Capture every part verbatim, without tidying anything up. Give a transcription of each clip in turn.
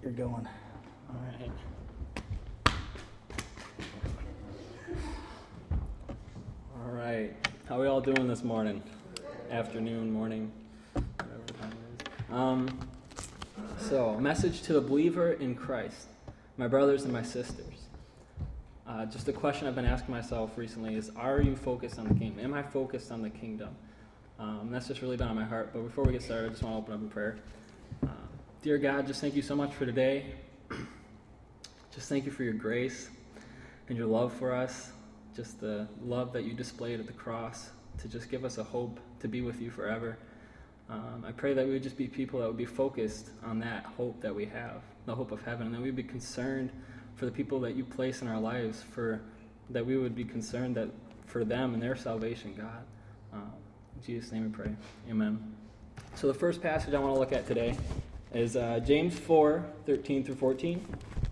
You're going. All right. All right. How are we all doing this morning? Afternoon, morning, whatever time it is. Um, so, a message to the believer in Christ, my brothers and my sisters. Uh, just a question I've been asking myself recently is, are you focused on the kingdom? Am I focused on the kingdom? Um, that's just really been on my heart. But before we get started, I just want to open up in prayer. Uh, dear God, just thank you so much for today. Just thank you for your grace and your love for us. Just the love that you displayed at the cross to just give us a hope to be with you forever. Um, I pray that we would just be people that would be focused on that hope that we have, the hope of heaven, and that we'd be concerned for the people that you place in our lives, for that we would be concerned that for them and their salvation, God. Um, in Jesus' name we pray. Amen. So the first passage I want to look at today is uh, James four, thirteen through fourteen.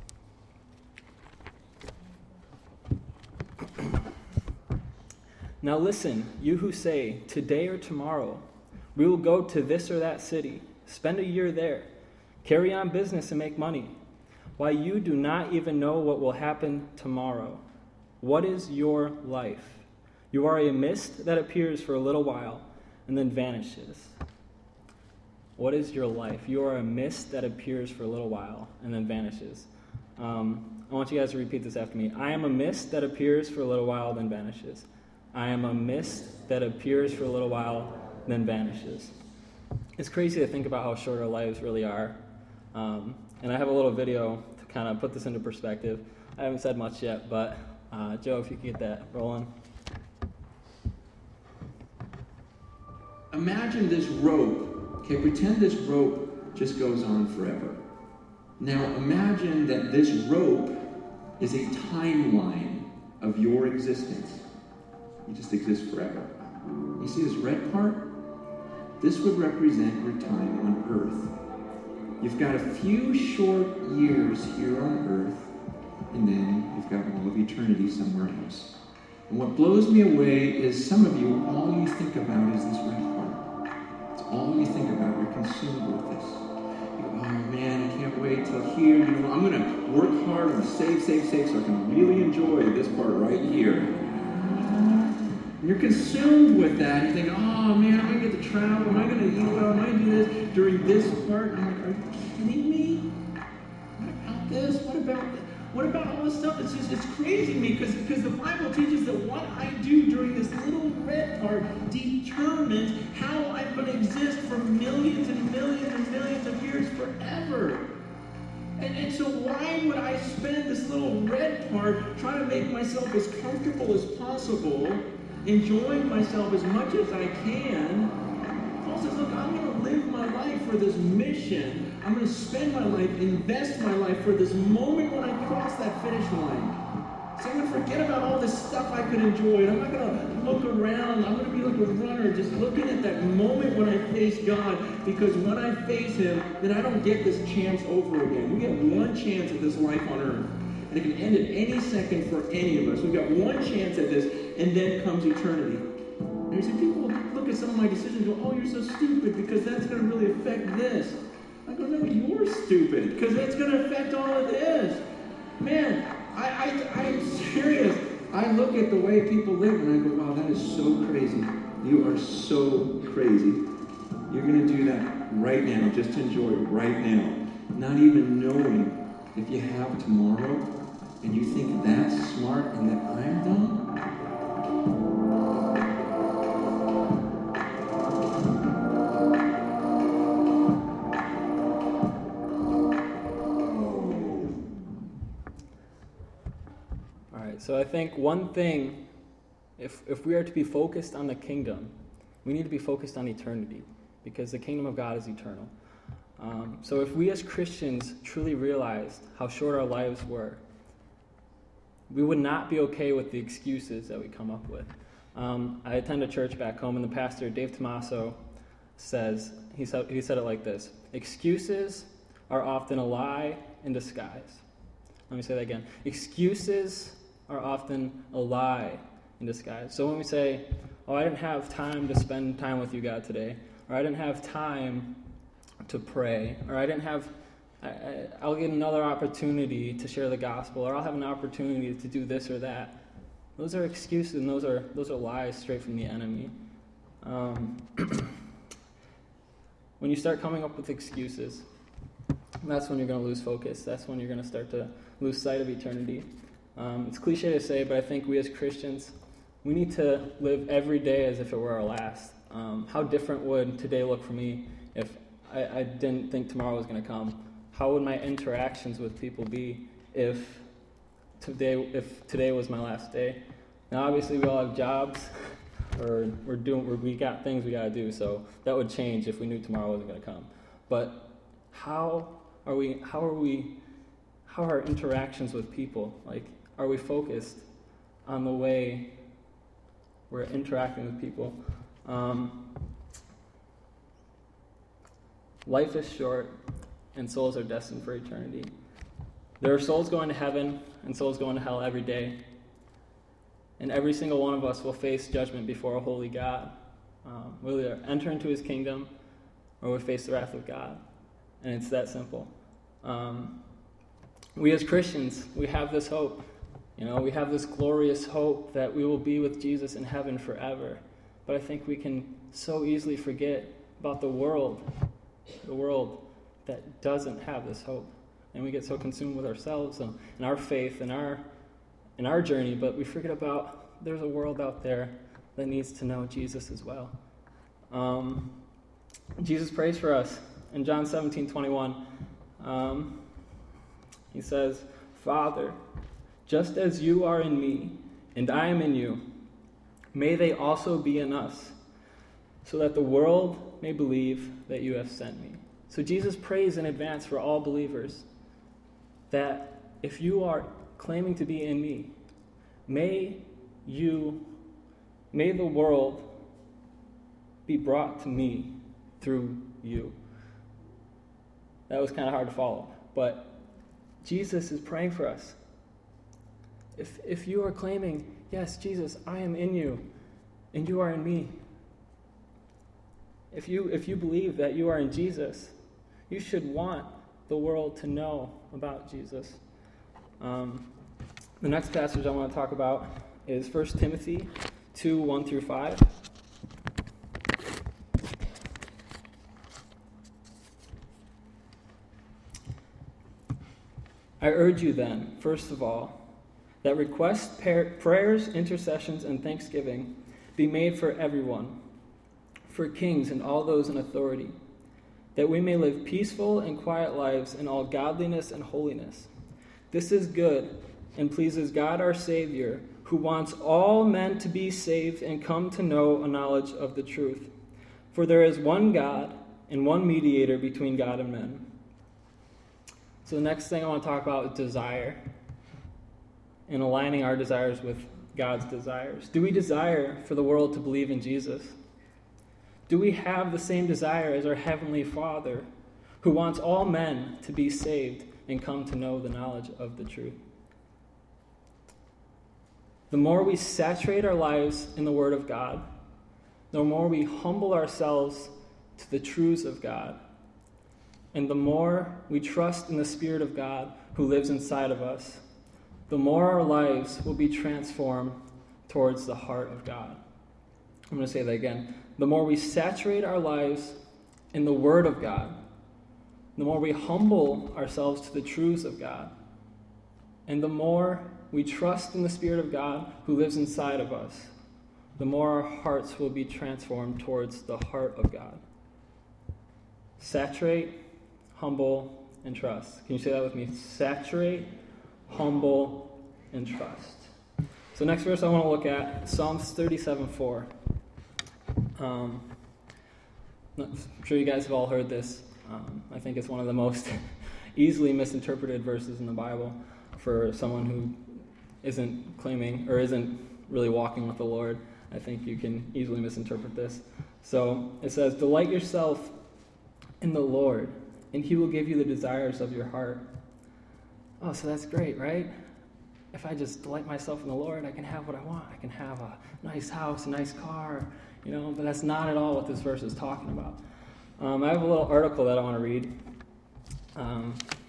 Now listen, you who say, today or tomorrow, we will go to this or that city, spend a year there, carry on business and make money. Why, you do not even know what will happen tomorrow. What is your life? You are a mist that appears for a little while and then vanishes. What is your life? You are a mist that appears for a little while and then vanishes. Um, I want you guys to repeat this after me. I am a mist that appears for a little while, then vanishes. I am a mist that appears for a little while, then vanishes. It's crazy to think about how short our lives really are. Um, and I have a little video to kind of put this into perspective. I haven't said much yet, but uh, Joe, if you could get that rolling. Imagine this rope. Okay, pretend this rope just goes on forever. Now imagine that this rope is a timeline of your existence. You just exist forever. You see this red part? This would represent your time on earth. You've got a few short years here on earth, and then you've got all of eternity somewhere else. And what blows me away is some of you, all you think about is this red part. It's all you think about. You're consumed with this. You go, oh man, I can't wait till here. You know, I'm going to work hard and save, save, save so I can really enjoy this part right here. And you're consumed with that. You think, oh man, am I going to get to travel? Am I going to eat well? Am I going to do this during this part? And I'm like, are you kidding me? What about this? What about this? What about all this stuff? It's just, it's crazy to me because because the Bible teaches that what I do during this little red part determines how I'm going to exist for millions and millions and millions of years forever. And, and so why would I spend this little red part trying to make myself as comfortable as possible, enjoying myself as much as I can? Paul says, look, I'm going to live my life for this mission. I'm going to spend my life, invest my life for this moment when I cross that finish line. So I'm going to forget about all this stuff I could enjoy. And I'm not going to look around. I'm going to be like a runner just looking at that moment when I face God. Because when I face Him, then I don't get this chance over again. We get one chance at this life on earth. And it can end at any second for any of us. We've got one chance at this, and then comes eternity. And you see, people look at some of my decisions and go, oh, you're so stupid because that's going to really affect this. I go, no, you're stupid because it's going to affect all of this. Man, I, I, I'm serious. I look at the way people live and I go, wow, that is so crazy. You are so crazy. You're going to do that right now. Just enjoy it right now. Not even knowing if you have tomorrow and you think that's smart and that I'm dumb. So I think one thing, if if we are to be focused on the kingdom, we need to be focused on eternity, because the kingdom of God is eternal. Um, so if we as Christians truly realized how short our lives were, we would not be okay with the excuses that we come up with. Um, I attend a church back home, and the pastor, Dave Tomaso, says, he said, he said it like this: excuses are often a lie in disguise. Let me say that again. Excuses are often a lie in disguise. So when we say, oh, I didn't have time to spend time with you, God, today, or I didn't have time to pray, or I didn't have I, I, I'll get another opportunity to share the gospel, or I'll have an opportunity to do this or that. Those are excuses, and those are those are lies straight from the enemy. Um, when you start coming up with excuses, that's when you're going to lose focus. That's when you're going to start to lose sight of eternity. Um, it's cliche to say, but I think we as Christians, we need to live every day as if it were our last. Um, how different would today look for me if I, I didn't think tomorrow was going to come? How would my interactions with people be if today if today was my last day? Now, obviously, we all have jobs, or we're doing we're, we got things we got to do, so that would change if we knew tomorrow wasn't going to come. But how are we? How are we? How are our interactions with people? Like, are we focused on the way we're interacting with people? Um, life is short, and souls are destined for eternity. There are souls going to heaven and souls going to hell every day. And every single one of us will face judgment before a holy God. Um, we'll either enter into his kingdom or we'll face the wrath of God. And it's that simple. Um, we as Christians, we have this hope. You know, we have this glorious hope that we will be with Jesus in heaven forever. But I think we can so easily forget about the world, the world that doesn't have this hope. And we get so consumed with ourselves and, and our faith and our in our journey, but we forget about there's a world out there that needs to know Jesus as well. Um, Jesus prays for us in John seventeen twenty-one. Um, he says, Father, just as you are in me and I am in you, may they also be in us, so that the world may believe that you have sent me. So Jesus prays in advance for all believers that if you are claiming to be in me, may you, may the world be brought to me through you. That was kind of hard to follow, but Jesus is praying for us. If if you are claiming, yes, Jesus, I am in you, and you are in me. If you if you believe that you are in Jesus, you should want the world to know about Jesus. Um, the next passage I want to talk about is First Timothy two, one through five. I urge you then, first of all, that requests, prayers, intercessions, and thanksgiving be made for everyone, for kings and all those in authority, that we may live peaceful and quiet lives in all godliness and holiness. This is good and pleases God our Savior, who wants all men to be saved and come to know a knowledge of the truth. For there is one God and one mediator between God and men. So the next thing I want to talk about is desire, and aligning our desires with God's desires. Do we desire for the world to believe in Jesus? Do we have the same desire as our Heavenly Father, who wants all men to be saved and come to know the knowledge of the truth? The more we saturate our lives in the Word of God, the more we humble ourselves to the truths of God, and the more we trust in the Spirit of God who lives inside of us, the more our lives will be transformed towards the heart of God. I'm going to say that again. The more we saturate our lives in the Word of God, the more we humble ourselves to the truths of God, and the more we trust in the Spirit of God who lives inside of us, the more our hearts will be transformed towards the heart of God. Saturate, humble, and trust. Can you say that with me? Saturate, humble, and trust. So next verse I want to look at, Psalms thirty-seven four. Um, I'm sure you guys have all heard this. Um, I think it's one of the most easily misinterpreted verses in the Bible for someone who isn't claiming or isn't really walking with the Lord. I think you can easily misinterpret this. So it says, "Delight yourself in the Lord, and he will give you the desires of your heart." Oh, so that's great, right? If I just delight myself in the Lord, I can have what I want. I can have a nice house, a nice car, you know, but that's not at all what this verse is talking about. Um, I have a little article that I want to read. Um,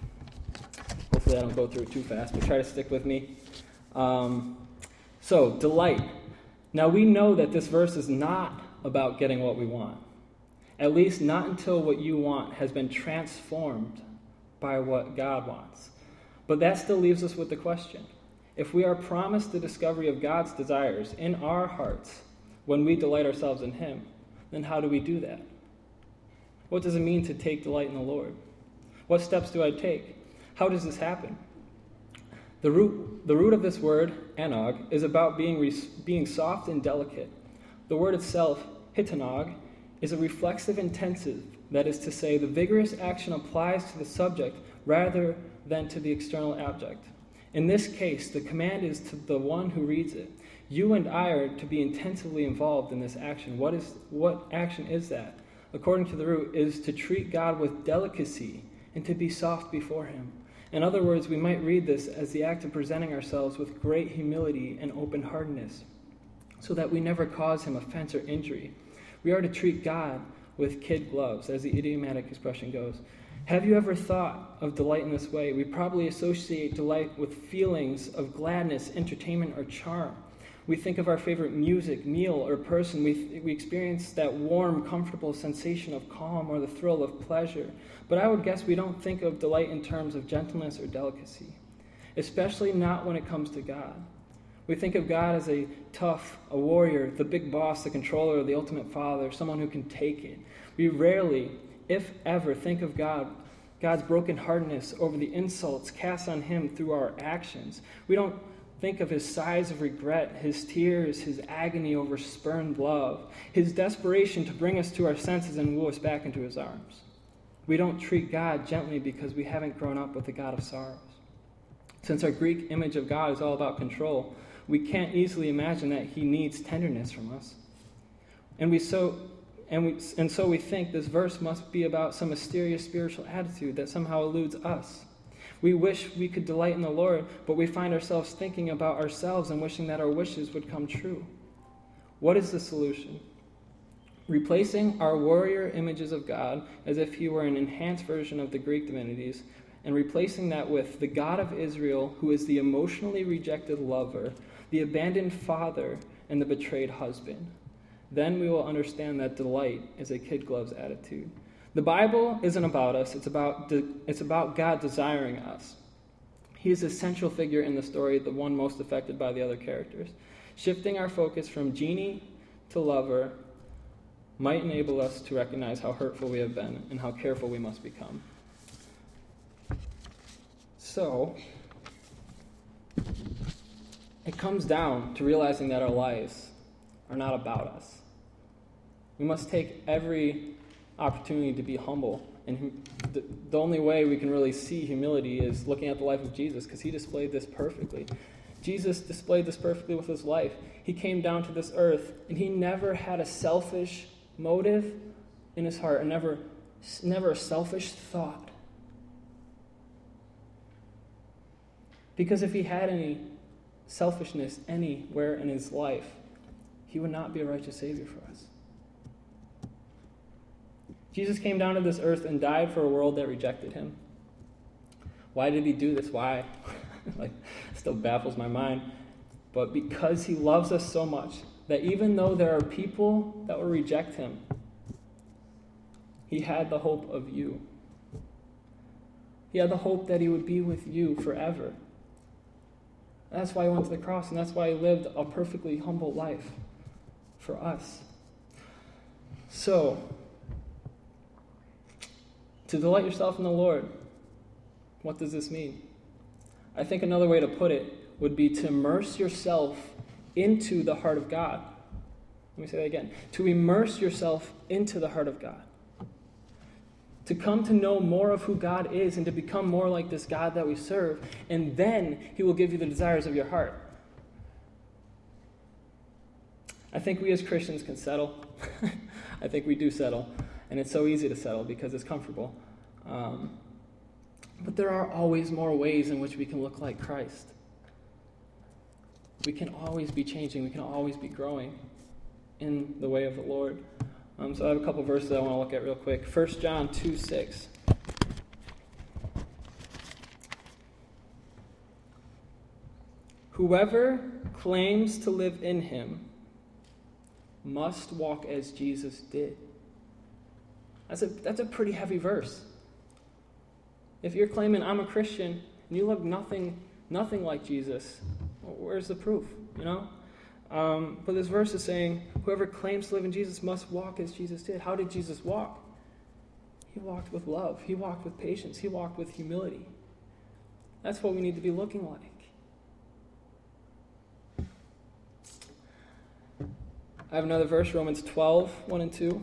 Hopefully I don't go through it too fast, but try to stick with me. Um, so, delight. Now we know that this verse is not about getting what we want. At least not until what you want has been transformed by what God wants. But that still leaves us with the question. If we are promised the discovery of God's desires in our hearts when we delight ourselves in Him, then how do we do that? What does it mean to take delight in the Lord? What steps do I take? How does this happen? The root, the root of this word, anog, is about being, re, being soft and delicate. The word itself, hitanog, is a reflexive intensive, that is to say, the vigorous action applies to the subject rather than to the external object. In this case, the command is to the one who reads it. You and I are to be intensively involved in this action. What is what action is that? According to the root, is to treat God with delicacy and to be soft before Him. In other words, we might read this as the act of presenting ourselves with great humility and open-heartedness, so that we never cause Him offense or injury. We are to treat God with kid gloves, as the idiomatic expression goes. Have you ever thought of delight in this way? We probably associate delight with feelings of gladness, entertainment, or charm. We think of our favorite music, meal, or person. We, we experience that warm, comfortable sensation of calm or the thrill of pleasure. But I would guess we don't think of delight in terms of gentleness or delicacy, especially not when it comes to God. We think of God as a tough, a warrior, the big boss, the controller, the ultimate father, someone who can take it. We rarely, if ever, think of God, God's brokenheartedness over the insults cast on Him through our actions. We don't think of His sighs of regret, His tears, His agony over spurned love, His desperation to bring us to our senses and woo us back into His arms. We don't treat God gently because we haven't grown up with the God of sorrows. Since our Greek image of God is all about control, we can't easily imagine that He needs tenderness from us. And we so and we and so we think this verse must be about some mysterious spiritual attitude that somehow eludes us. We wish we could delight in the Lord, but we find ourselves thinking about ourselves and wishing that our wishes would come true. What is the solution? Replacing our warrior images of God as if He were an enhanced version of the Greek divinities, and replacing that with the God of Israel, who is the emotionally rejected lover, the abandoned father, and the betrayed husband. Then we will understand that delight is a kid gloves attitude. The Bible isn't about us, it's about, de- it's about God desiring us. He is a central figure in the story, the one most affected by the other characters. Shifting our focus from genie to lover might enable us to recognize how hurtful we have been and how careful we must become. So, it comes down to realizing that our lives are not about us. We must take every opportunity to be humble. And the, the only way we can really see humility is looking at the life of Jesus, because He displayed this perfectly. Jesus displayed this perfectly with His life. He came down to this earth, and He never had a selfish motive in His heart, and never, never a selfish thought. Because if He had any selfishness anywhere in His life, He would not be a righteous Savior for us. Jesus came down to this earth and died for a world that rejected Him. Why did He do this? Why? Like, it still baffles my mind. But because He loves us so much that even though there are people that will reject Him, He had the hope of you. He had the hope that He would be with you forever. That's why He went to the cross, and that's why He lived a perfectly humble life for us. So, to delight yourself in the Lord, what does this mean? I think another way to put it would be to immerse yourself into the heart of God. Let me say that again. To immerse yourself into the heart of God. To come to know more of who God is and to become more like this God that we serve. And then He will give you the desires of your heart. I think we as Christians can settle. I think we do settle. And it's so easy to settle because it's comfortable. Um, but there are always more ways in which we can look like Christ. We can always be changing. We can always be growing in the way of the Lord. Um, so I have a couple verses I want to look at real quick. First John two six. Whoever claims to live in him must walk as Jesus did. That's a, that's a pretty heavy verse. If you're claiming I'm a Christian and you look nothing, nothing like Jesus, where's the proof, you know? Um, but this verse is saying, whoever claims to live in Jesus must walk as Jesus did. How did Jesus walk? He walked with love. He walked with patience. He walked with humility. That's what we need to be looking like. I have another verse, Romans twelve, one and two.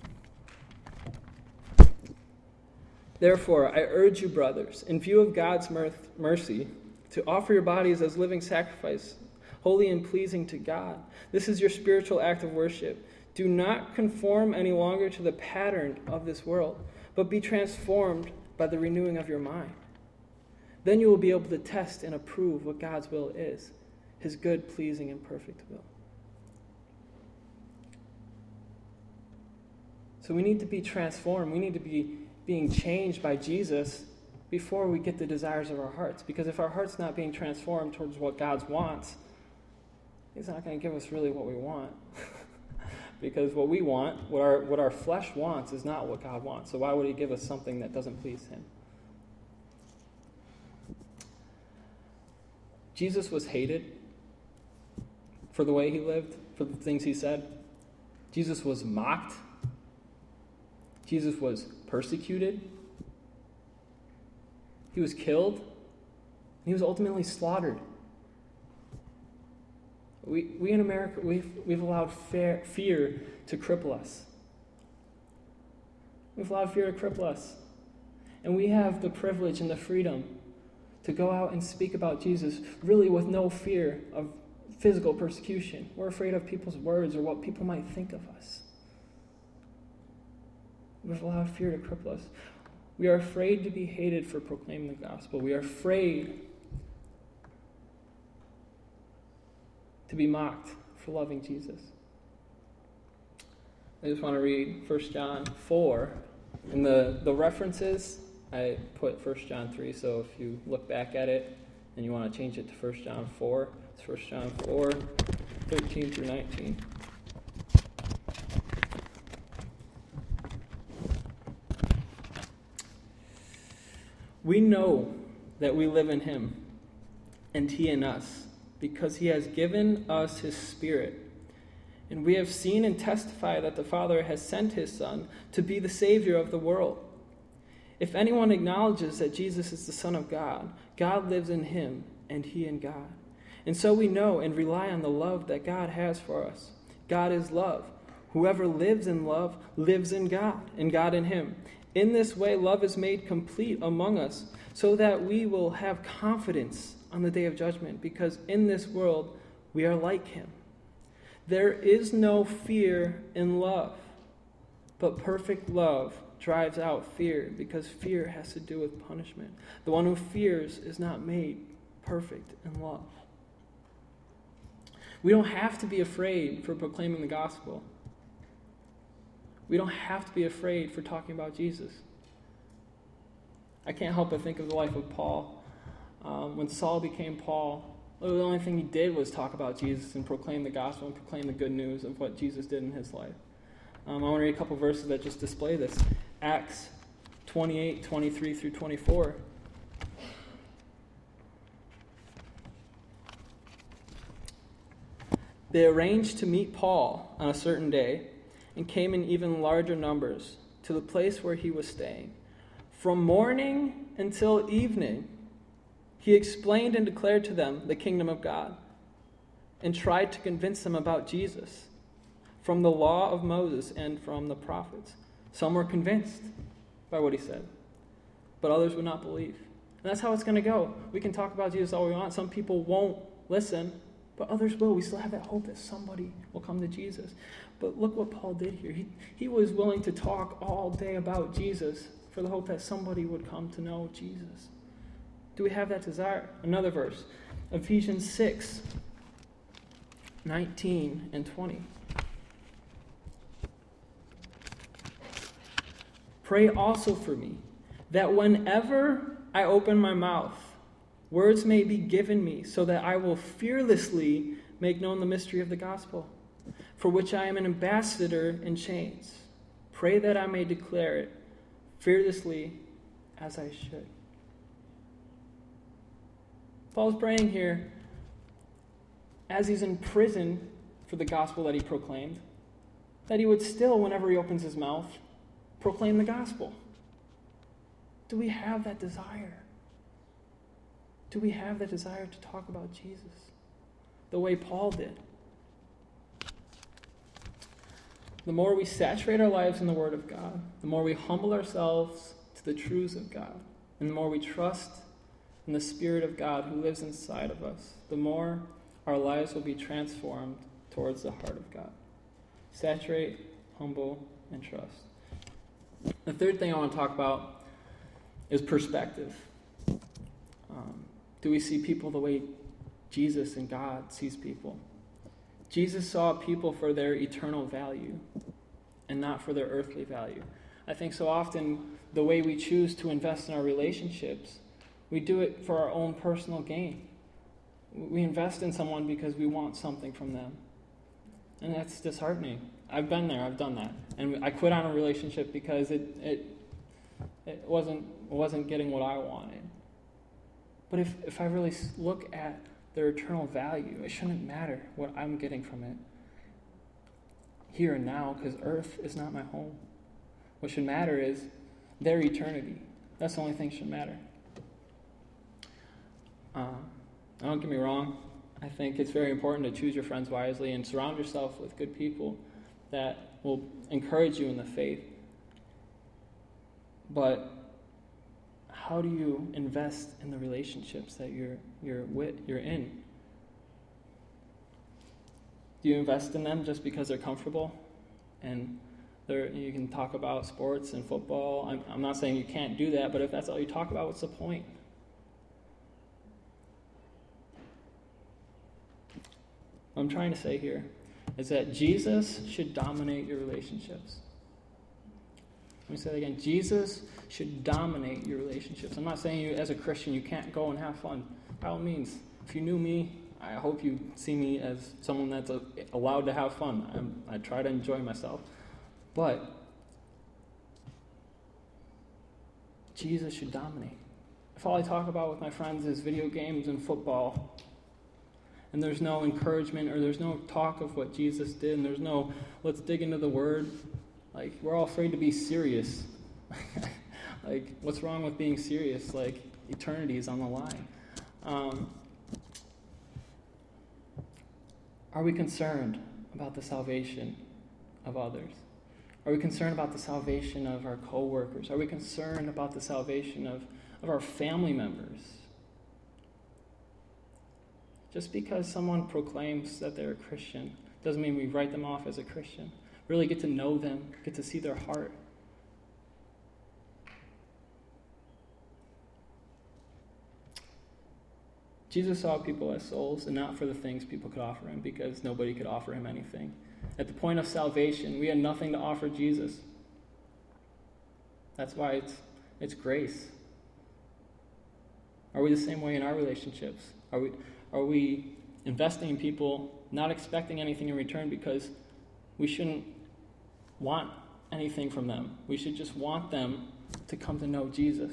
Therefore, I urge you, brothers, in view of God's mercy, to offer your bodies as living sacrifice, holy and pleasing to God. This is your spiritual act of worship. Do not conform any longer to the pattern of this world, but be transformed by the renewing of your mind. Then you will be able to test and approve what God's will is, his good, pleasing, and perfect will. So we need to be transformed. We need to be being changed by Jesus before we get the desires of our hearts. Because if our heart's not being transformed towards what God wants, he's not going to give us really what we want. Because what we want, what our, what our flesh wants, is not what God wants. So why would he give us something that doesn't please him? Jesus was hated for the way he lived, for the things he said. Jesus was mocked. Jesus was persecuted. He was killed. He was ultimately slaughtered. We, we in America, we've, we've allowed fear, fear to cripple us. We've allowed fear to cripple us. And we have the privilege and the freedom to go out and speak about Jesus really with no fear of physical persecution. We're afraid of people's words or what people might think of us. We've allowed fear to cripple us. We are afraid to be hated for proclaiming the gospel. We are afraid to be mocked for loving Jesus. I just want to read First John four. And the, the references, I put First John three, so if you look back at it and you want to change it to First John four, it's First John four, thirteen through nineteen. We know that we live in him, and he in us, because he has given us his Spirit. And we have seen and testify that the Father has sent his Son to be the Savior of the world. If anyone acknowledges that Jesus is the Son of God, God lives in him, and he in God. And so we know and rely on the love that God has for us. God is love. Whoever lives in love lives in God, and God in him. In this way, love is made complete among us, so that we will have confidence on the day of judgment, because in this world we are like him. There is no fear in love, but perfect love drives out fear, because fear has to do with punishment. The one who fears is not made perfect in love. We don't have to be afraid for proclaiming the gospel. We don't have to be afraid for talking about Jesus. I can't help but think of the life of Paul. Um, when Saul became Paul, the only thing he did was talk about Jesus and proclaim the gospel and proclaim the good news of what Jesus did in his life. Um, I want to read a couple verses that just display this. Acts twenty-eight, twenty-three through twenty-four. They arranged to meet Paul on a certain day, and came in even larger numbers to the place where he was staying. From morning until evening, he explained and declared to them the kingdom of God, and tried to convince them about Jesus from the law of Moses and from the prophets. Some were convinced by what he said, but others would not believe. And that's how it's going to go. We can talk about Jesus all we want. Some people won't listen, but others will. We still have that hope that somebody will come to Jesus. But look what Paul did here. He, he was willing to talk all day about Jesus for the hope that somebody would come to know Jesus. Do we have that desire? Another verse, Ephesians six, nineteen and twenty. Pray also for me, that whenever I open my mouth, Words may be given me so that I will fearlessly make known the mystery of the gospel, for which I am an ambassador in chains. Pray that I may declare it fearlessly as I should. Paul's praying here as he's in prison for the gospel that he proclaimed, that he would still, whenever he opens his mouth, proclaim the gospel. Do we have that desire? Do we have that desire to talk about Jesus the way Paul did? The more we saturate our lives in the Word of God, the more we humble ourselves to the truths of God, and the more we trust in the Spirit of God who lives inside of us, the more our lives will be transformed towards the heart of God. Saturate, humble, and trust. The third thing I want to talk about is perspective. Um, do we see people the way Jesus and God sees people? Jesus saw people for their eternal value and not for their earthly value. I think so often the way we choose to invest in our relationships, we do it for our own personal gain. We invest in someone because we want something from them. And that's disheartening. I've been there, I've done that. And I quit on a relationship because it it, it wasn't wasn't getting what I wanted. But if, if I really look at their eternal value, it shouldn't matter what I'm getting from it here and now, because earth is not my home. What should matter is their eternity. That's the only thing that should matter. Uh, don't get me wrong. I think it's very important to choose your friends wisely and surround yourself with good people that will encourage you in the faith. But how do you invest in the relationships that you're you're with, you're in? Do you invest in them just because they're comfortable and they're, you can talk about sports and football? I'm, I'm not saying you can't do that, but if that's all you talk about, what's the point? What I'm trying to say here is that Jesus should dominate your relationships. Let me say that again. Jesus should dominate your relationships. I'm not saying you, as a Christian, you can't go and have fun. By all means, if you knew me, I hope you see me as someone that's a, allowed to have fun. I'm, I try to enjoy myself. But Jesus should dominate. If all I talk about with my friends is video games and football, and there's no encouragement or there's no talk of what Jesus did, and there's no, let's dig into the Word, like, we're all afraid to be serious. Like, what's wrong with being serious? Like, eternity is on the line. Um, are we concerned about the salvation of others? Are we concerned about the salvation of our co-workers? Are we concerned about the salvation of, of our family members? Just because someone proclaims that they're a Christian doesn't mean we write them off as a Christian. Really get to know them, get to see their heart. Jesus saw people as souls and not for the things people could offer him, because nobody could offer him anything. At the point of salvation, we had nothing to offer Jesus. That's why it's it's grace. Are we the same way in our relationships? Are we are we investing in people, not expecting anything in return, because we shouldn't want anything from them? We should just want them to come to know Jesus.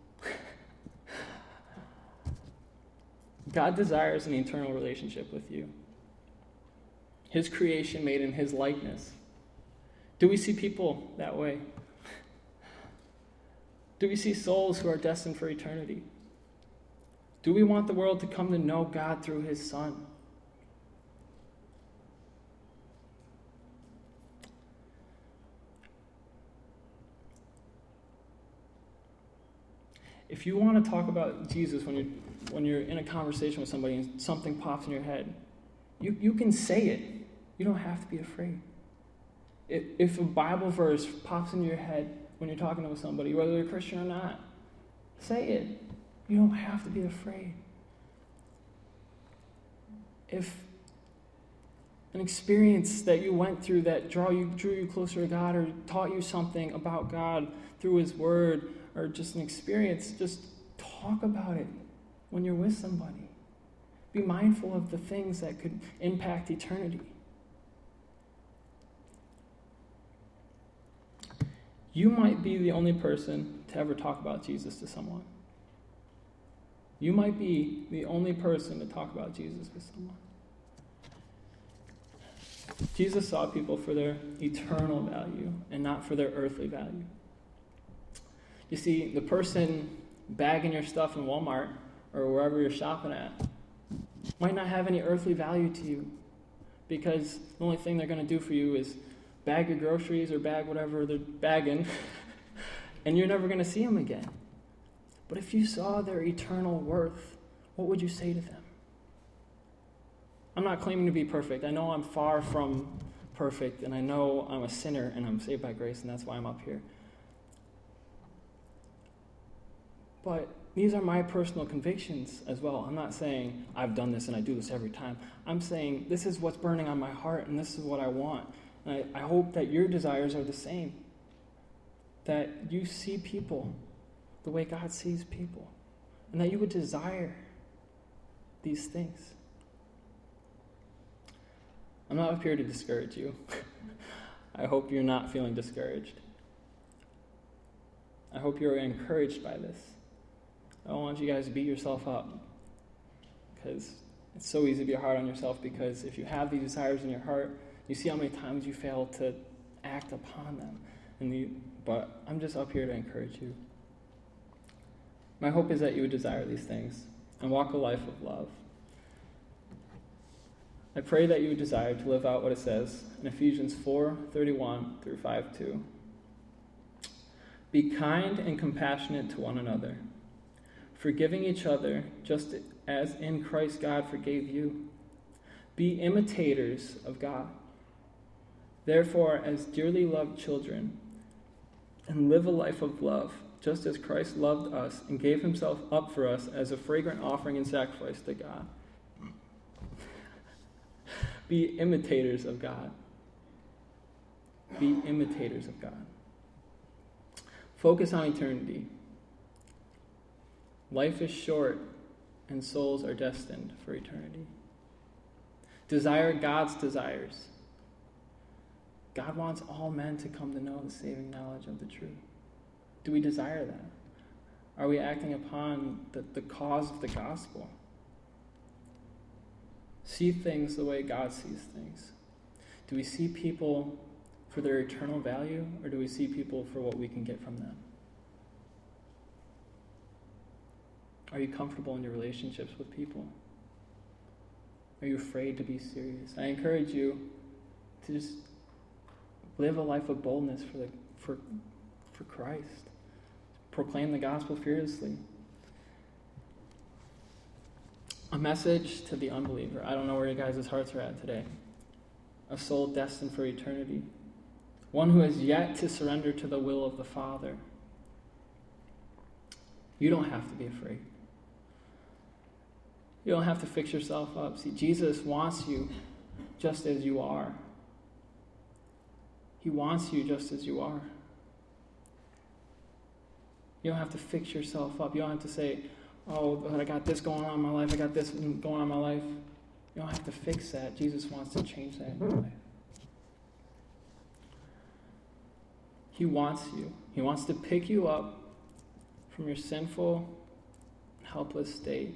God desires an eternal relationship with you. His creation made in his likeness. Do we see people that way? Do we see souls who are destined for eternity? Do we want the world to come to know God through his Son? If you want to talk about Jesus when you're when you're in a conversation with somebody and something pops in your head, you, you can say it. You don't have to be afraid. If, if a Bible verse pops in your head when you're talking to somebody, whether they're Christian or not, say it. You don't have to be afraid. If an experience that you went through that draw you, drew you closer to God, or taught you something about God through his word, or just an experience, just talk about it. when you're with somebody. Be mindful of the things that could impact eternity. You might be the only person to ever talk about Jesus to someone. You might be the only person to talk about Jesus with someone. Jesus saw people for their eternal value and not for their earthly value. You see, the person bagging your stuff in Walmart or wherever you're shopping at might not have any earthly value to you, because the only thing they're going to do for you is bag your groceries or bag whatever they're bagging, and you're never going to see them again. But if you saw their eternal worth, what would you say to them? I'm not claiming to be perfect. I know I'm far from perfect, and I know I'm a sinner, and I'm saved by grace, and that's why I'm up here. But these are my personal convictions as well. I'm not saying I've done this and I do this every time. I'm saying this is what's burning on my heart, and this is what I want. And I, I hope that your desires are the same. That you see people the way God sees people. And that you would desire these things. I'm not up here to discourage you. I hope you're not feeling discouraged. I hope you're encouraged by this. I don't want you guys to beat yourself up, because it's so easy to be hard on yourself, because if you have these desires in your heart, you see how many times you fail to act upon them. And the, but I'm just up here to encourage you. My hope is that you would desire these things and walk a life of love. I pray that you would desire to live out what it says in Ephesians four thirty-one through five two. Be kind and compassionate to one another, forgiving each other just as in Christ God forgave you. Be imitators of God. Therefore, as dearly loved children, and live a life of love, just as Christ loved us and gave himself up for us as a fragrant offering and sacrifice to God. Be imitators of God. Be imitators of God. Focus on eternity. Life is short, and souls are destined for eternity. Desire God's desires. God wants all men to come to know the saving knowledge of the truth. Do we desire that? Are we acting upon the, the cause of the gospel? See things the way God sees things. Do we see people for their eternal value, or do we see people for what we can get from them? Are you comfortable in your relationships with people? Are you afraid to be serious? I encourage you to just live a life of boldness for the, for for Christ. Proclaim the gospel fearlessly. A message to the unbeliever. I don't know where you guys' hearts are at today. A soul destined for eternity. One who has yet to surrender to the will of the Father. You don't have to be afraid. You don't have to fix yourself up. See, Jesus wants you just as you are. He wants you just as you are. You don't have to fix yourself up. You don't have to say, oh, I got this going on in my life. I got this going on in my life. You don't have to fix that. Jesus wants to change that in your life. He wants you. He wants to pick you up from your sinful, helpless state.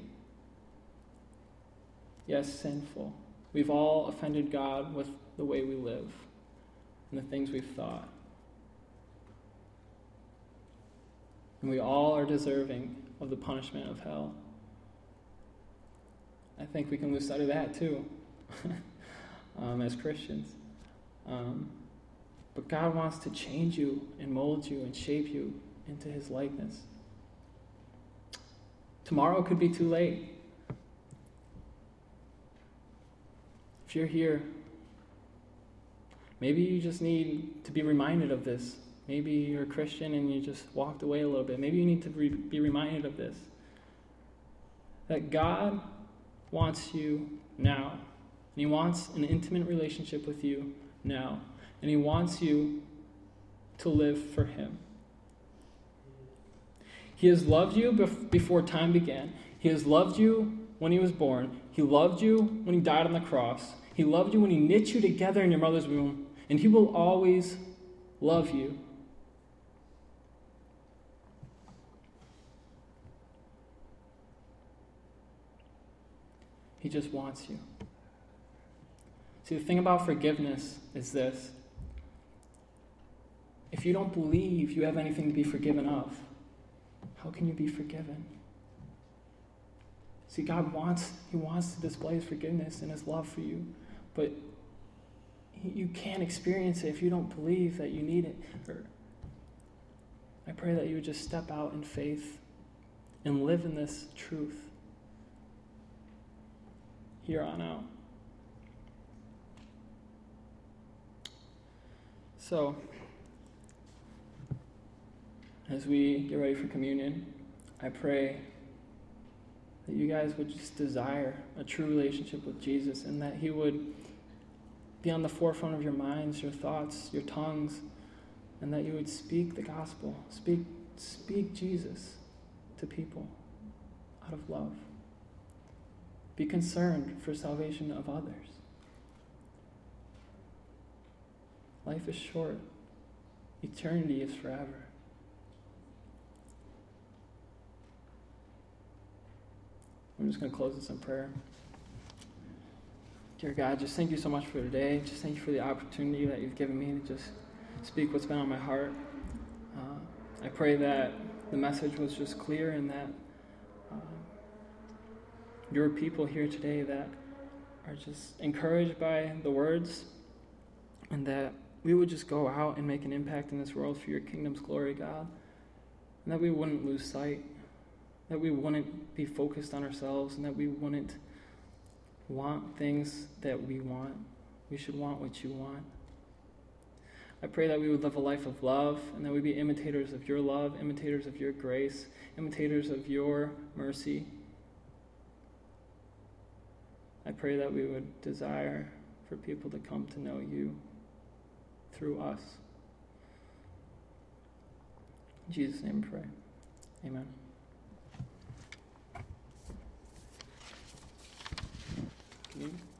Yes, sinful. We've all offended God with the way we live and the things we've thought. And we all are deserving of the punishment of hell. I think we can lose sight of that too, um, as Christians. Um, but God wants to change you and mold you and shape you into his likeness. Tomorrow could be too late. If you're here, maybe you just need to be reminded of this. Maybe you're a Christian and you just walked away a little bit. Maybe you need to re- be reminded of this. That God wants you now. And he wants an intimate relationship with you now. And he wants you to live for him. He has loved you bef- before time began. He has loved you when he was born. He loved you when he died on the cross. He loved you when he knit you together in your mother's womb. And he will always love you. He just wants you. See, the thing about forgiveness is this. If you don't believe you have anything to be forgiven of, how can you be forgiven? See, God wants, he wants to display his forgiveness and his love for you, but he, you can't experience it if you don't believe that you need it. Or, I pray that you would just step out in faith and live in this truth here on out. So, as we get ready for communion, I pray that you guys would just desire a true relationship with Jesus, and that he would be on the forefront of your minds, your thoughts, your tongues, and that you would speak the gospel, speak, speak Jesus to people out of love. Be concerned for salvation of others. Life is short. Eternity is forever. I'm just going to close this in prayer. Dear God, just thank you so much for today. Just thank you for the opportunity that you've given me to just speak what's been on my heart. Uh, I pray that the message was just clear, and that uh, your people here today that are just encouraged by the words, and that we would just go out and make an impact in this world for your kingdom's glory, God. And that we wouldn't lose sight, that we wouldn't be focused on ourselves, and that we wouldn't want things that we want. We should want what you want. I pray that we would live a life of love, and that we be imitators of your love, imitators of your grace, imitators of your mercy. I pray that we would desire for people to come to know you through us. In Jesus' name we pray. Amen. Can you